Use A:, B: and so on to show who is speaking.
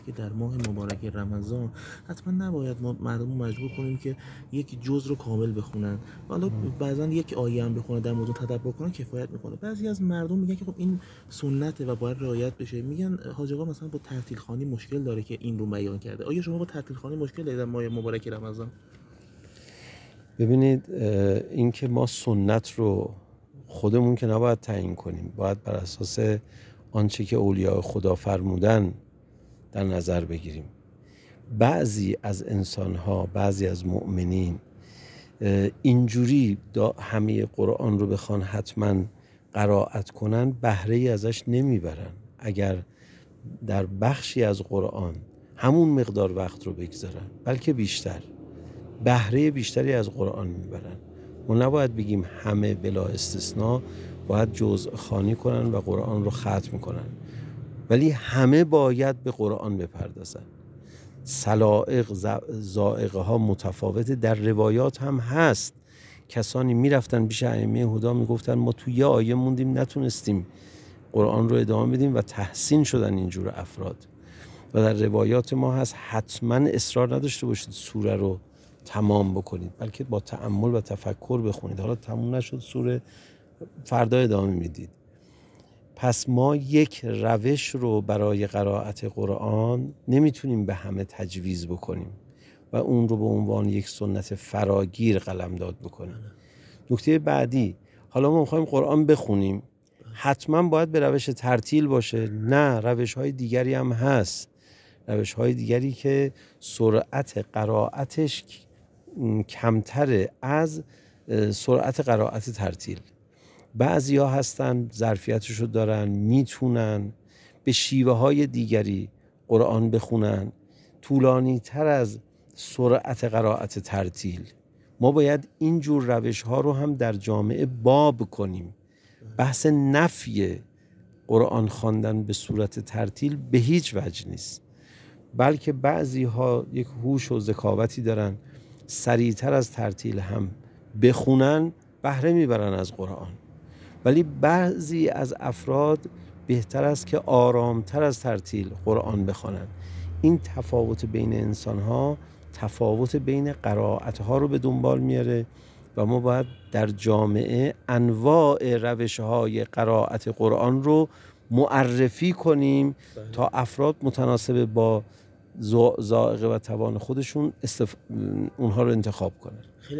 A: که در ماه مبارک رمضان حتما نباید ما مردم رو مجبور کنیم که یک جز رو کامل بخونن. حالا بعضا یک آیه هم بخونن در موضوع تدبر کنن کفایت میکنه. بعضی از مردم میگن که خب این سنته و باید رعایت بشه. میگن حاج آقا مثلا با تعطیل خوانی مشکل داره که این رو بیان کرده. آیا شما با تعطیل خوانی مشکل دارید در ماه مبارک رمضان؟
B: ببینید، این که ما سنت رو خودمون که نباید تعیین کنیم، باید بر اساس آنچه که اولیاء خدا فرمودن در نظر بگیریم. بعضی از انسان‌ها، بعضی از مؤمنین اینجوری همه قرآن رو بخوان حتما قرائت کنن، بهره ای ازش نمیبرن. اگر در بخشی از قرآن همون مقدار وقت رو بگذارن، بلکه بیشتر، بهره بیشتری از قرآن میبرن. ما نباید بگیم همه بلا استثناء باید جزء خوانی کنن و قرآن رو ختم کنن، ولی همه باید به قرآن بپردازن. سلائق، ذائقه ها متفاوته. در روایات هم هست کسانی میرفتن پیش ائمه هدا میگفتن ما تو یه آیه موندیم نتونستیم قرآن رو ادامه بدیم و تحسین شدن اینجور افراد. و در روایات ما هست حتما اصرار نداشته باشید سوره رو تمام بکنید، بلکه با تأمل و تفکر بخونید. حالا تموم نشد سوره، فردا ادامه میدید. پس ما یک روش رو برای قرائت قرآن نمیتونیم به همه تجویز بکنیم و اون رو به عنوان یک سنت فراگیر قلمداد بکنیم. نکته بعدی، حالا ما میخوایم قرآن بخونیم، حتما باید به روش ترتیل باشه؟ نه، روش های دیگری هم هست. روش های دیگری که سرعت قرائتش کمتره از سرعت قرائت ترتیل. بعضی ها هستن ظرفیتشو دارن، میتونن به شیوه های دیگری قرآن بخونن طولانی تر از سرعت قرائت ترتیل. ما باید اینجور روش ها رو هم در جامعه باب کنیم. بحث نفی قرآن خواندن به صورت ترتیل به هیچ وجه نیست، بلکه بعضی ها یک هوش و ذکاوتی دارن، سریعتر از ترتیل هم بخونن، بهره میبرن از قرآن. ولی بعضی از افراد بهتر است که آرامتر از ترتیل قرآن بخوانند. این تفاوت بین انسان‌ها تفاوت بین قرائت‌ها رو به دنبال میاره و ما باید در جامعه انواع روش‌های قرائت قرآن رو معرفی کنیم تا افراد متناسب با ذائقه و توان خودشون اونها رو انتخاب کنند.